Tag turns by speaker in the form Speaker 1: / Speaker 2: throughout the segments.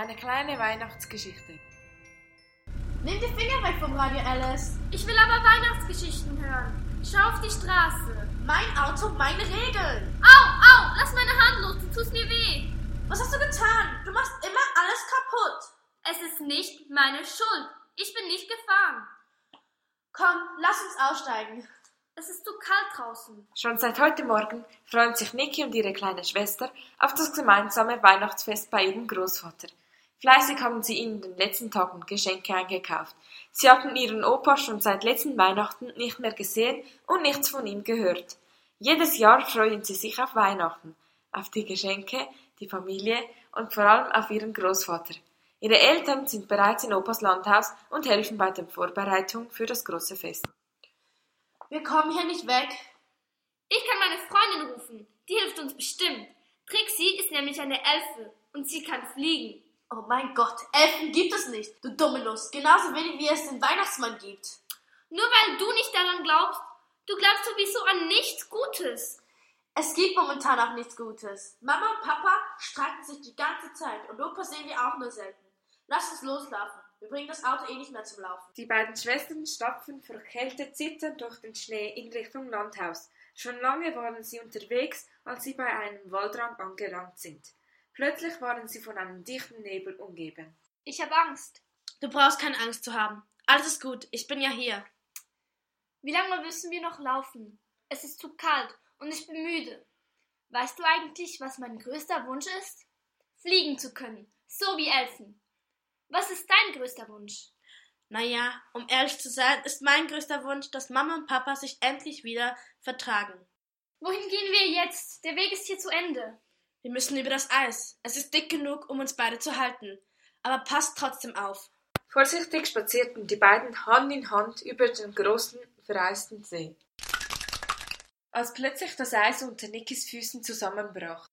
Speaker 1: Eine kleine Weihnachtsgeschichte.
Speaker 2: Nimm die Finger weg vom Radio, Alice.
Speaker 3: Ich will aber Weihnachtsgeschichten hören. Schau auf die Straße.
Speaker 2: Mein Auto, meine Regeln.
Speaker 3: Au, lass meine Hand los, du tust mir weh.
Speaker 2: Was hast du getan? Du machst immer alles kaputt.
Speaker 3: Es ist nicht meine Schuld. Ich bin nicht gefahren.
Speaker 2: Komm, lass uns aussteigen.
Speaker 3: Es ist zu kalt draußen.
Speaker 1: Schon seit heute Morgen freuen sich Niki und ihre kleine Schwester auf das gemeinsame Weihnachtsfest bei ihrem Großvater. Fleißig haben sie in den letzten Tagen Geschenke eingekauft. Sie hatten ihren Opa schon seit letzten Weihnachten nicht mehr gesehen und nichts von ihm gehört. Jedes Jahr freuen sie sich auf Weihnachten, auf die Geschenke, die Familie und vor allem auf ihren Großvater. Ihre Eltern sind bereits in Opas Landhaus und helfen bei der Vorbereitung für das große Fest.
Speaker 2: Wir kommen hier nicht weg.
Speaker 3: Ich kann meine Freundin rufen. Die hilft uns bestimmt. Trixie ist nämlich eine Elfe und sie kann fliegen.
Speaker 2: Oh mein Gott, Elfen gibt es nicht, du dumme Nuss. Genauso wenig wie es den Weihnachtsmann gibt.
Speaker 3: Nur weil du nicht daran glaubst. Du glaubst sowieso an nichts Gutes.
Speaker 2: Es gibt momentan auch nichts Gutes. Mama und Papa streiten sich die ganze Zeit und Opa sehen wir auch nur selten. Lass uns loslaufen. Wir bringen das Auto eh nicht mehr zum Laufen.
Speaker 1: Die beiden Schwestern stapfen vor Kälte zitternd durch den Schnee in Richtung Landhaus. Schon lange waren sie unterwegs, als sie bei einem Waldrand angelangt sind. Plötzlich waren sie von einem dichten Nebel umgeben.
Speaker 3: Ich habe Angst.
Speaker 2: Du brauchst keine Angst zu haben. Alles ist gut, ich bin ja hier.
Speaker 3: Wie lange müssen wir noch laufen? Es ist zu kalt und ich bin müde. Weißt du eigentlich, was mein größter Wunsch ist? Fliegen zu können, so wie Elfen. Was ist dein größter Wunsch?
Speaker 2: Naja, um ehrlich zu sein, ist mein größter Wunsch, dass Mama und Papa sich endlich wieder vertragen.
Speaker 3: Wohin gehen wir jetzt? Der Weg ist hier zu Ende.
Speaker 2: Wir müssen über das Eis. Es ist dick genug, um uns beide zu halten. Aber passt trotzdem auf.
Speaker 1: Vorsichtig spazierten die beiden Hand in Hand über den großen, vereisten See. Als plötzlich das Eis unter Nikis Füßen zusammenbrach.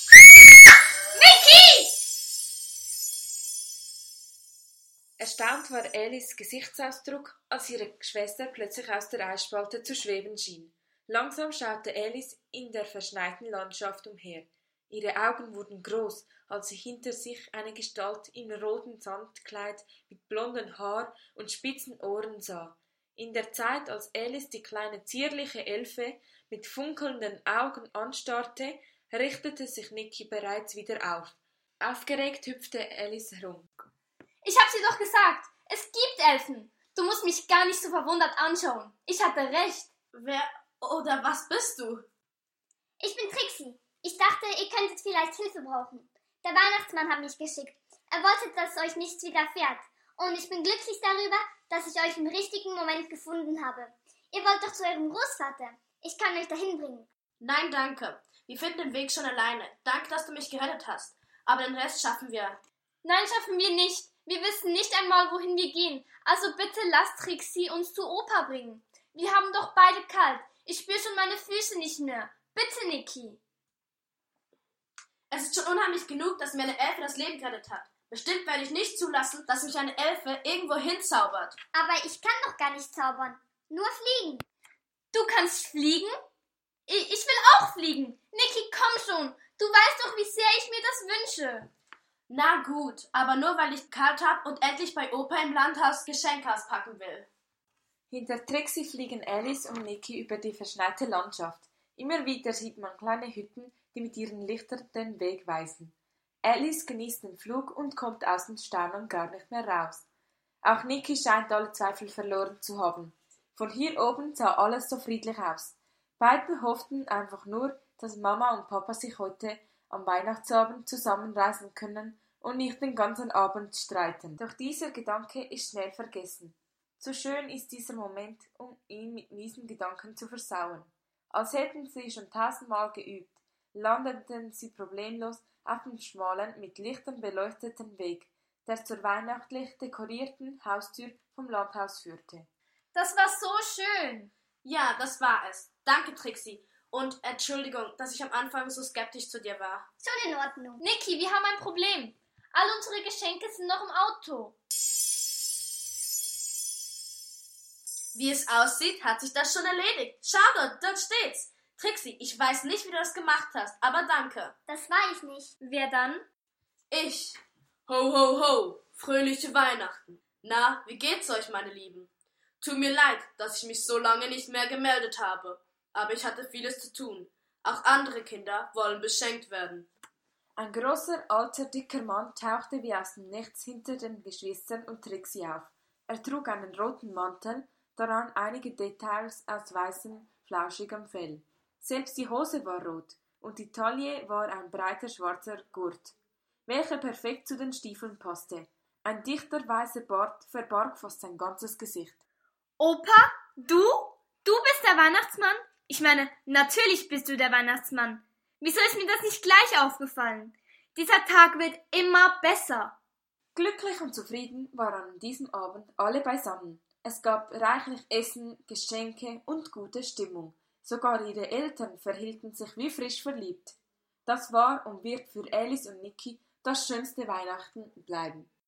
Speaker 1: Erstaunt war Alice Gesichtsausdruck, als ihre Schwester plötzlich aus der Eisspalte zu schweben schien. Langsam schaute Alice in der verschneiten Landschaft umher. Ihre Augen wurden groß, als sie hinter sich eine Gestalt im roten Samtkleid mit blonden Haar und spitzen Ohren sah. In der Zeit, als Alice die kleine zierliche Elfe mit funkelnden Augen anstarrte, richtete sich Niki bereits wieder auf. Aufgeregt hüpfte Alice herum.
Speaker 3: Ich hab dir doch gesagt, es gibt Elfen. Du musst mich gar nicht so verwundert anschauen. Ich hatte recht.
Speaker 2: Wer oder was bist du?
Speaker 4: Ich bin Trixie. Ich dachte, ihr könntet vielleicht Hilfe brauchen. Der Weihnachtsmann hat mich geschickt. Er wollte, dass euch nichts widerfährt. Und ich bin glücklich darüber, dass ich euch im richtigen Moment gefunden habe. Ihr wollt doch zu eurem Großvater. Ich kann euch dahin bringen.
Speaker 2: Nein, danke. Wir finden den Weg schon alleine. Danke, dass du mich gerettet hast. Aber den Rest schaffen wir.
Speaker 3: Nein, schaffen wir nicht. Wir wissen nicht einmal, wohin wir gehen. Also bitte lasst Trixie uns zu Opa bringen. Wir haben doch beide kalt. Ich spüre schon meine Füße nicht mehr. Bitte, Niki.
Speaker 2: Es ist schon unheimlich genug, dass mir eine Elfe das Leben gerettet hat. Bestimmt werde ich nicht zulassen, dass mich eine Elfe irgendwo hinzaubert.
Speaker 4: Aber ich kann doch gar nicht zaubern. Nur fliegen.
Speaker 3: Du kannst fliegen? Ich will auch fliegen. Niki, komm schon. Du weißt doch, wie sehr ich mir das wünsche.
Speaker 2: Na gut, aber nur weil ich kalt habe und endlich bei Opa im Landhaus Geschenke auspacken will.
Speaker 1: Hinter Trixie fliegen Alice und Niki über die verschneite Landschaft. Immer wieder sieht man kleine Hütten, die mit ihren Lichtern den Weg weisen. Alice genießt den Flug und kommt aus den Staunen gar nicht mehr raus. Auch Niki scheint alle Zweifel verloren zu haben. Von hier oben sah alles so friedlich aus. Beide hofften einfach nur, dass Mama und Papa sich heute am Weihnachtsabend zusammenreißen können und nicht den ganzen Abend streiten. Doch dieser Gedanke ist schnell vergessen. Zu schön ist dieser Moment, um ihn mit miesen Gedanken zu versauen. Als hätten sie schon 1000-mal geübt, landeten sie problemlos auf dem schmalen, mit Lichtern beleuchteten Weg, der zur weihnachtlich dekorierten Haustür vom Landhaus führte.
Speaker 3: Das war so schön.
Speaker 2: Ja, das war es. Danke, Trixie. Und Entschuldigung, dass ich am Anfang so skeptisch zu dir war.
Speaker 4: Schon in Ordnung.
Speaker 3: Niki, wir haben ein Problem. All unsere Geschenke sind noch im Auto.
Speaker 2: Wie es aussieht, hat sich das schon erledigt. Schau dort steht's. Trixie, ich weiß nicht, wie du das gemacht hast, aber danke.
Speaker 4: Das war ich nicht.
Speaker 3: Wer dann?
Speaker 2: Ich. Ho, ho, ho, fröhliche Weihnachten. Na, wie geht's euch, meine Lieben? Tut mir leid, dass ich mich so lange nicht mehr gemeldet habe, aber ich hatte vieles zu tun. Auch andere Kinder wollen beschenkt werden.
Speaker 1: Ein großer, alter, dicker Mann tauchte wie aus dem Nichts hinter den Geschwistern und Trixie auf. Er trug einen roten Mantel, daran einige Details aus weißem, flauschigem Fell. Selbst die Hose war rot, und die Taille war ein breiter schwarzer Gurt, welcher perfekt zu den Stiefeln passte. Ein dichter weißer Bart verbarg fast sein ganzes Gesicht.
Speaker 3: Opa, du? Du bist der Weihnachtsmann? Ich meine, natürlich bist du der Weihnachtsmann. Wieso ist mir das nicht gleich aufgefallen? Dieser Tag wird immer besser.
Speaker 1: Glücklich und zufrieden waren an diesem Abend alle beisammen. Es gab reichlich Essen, Geschenke und gute Stimmung. Sogar ihre Eltern verhielten sich wie frisch verliebt. Das war und wird für Alice und Niki das schönste Weihnachten bleiben.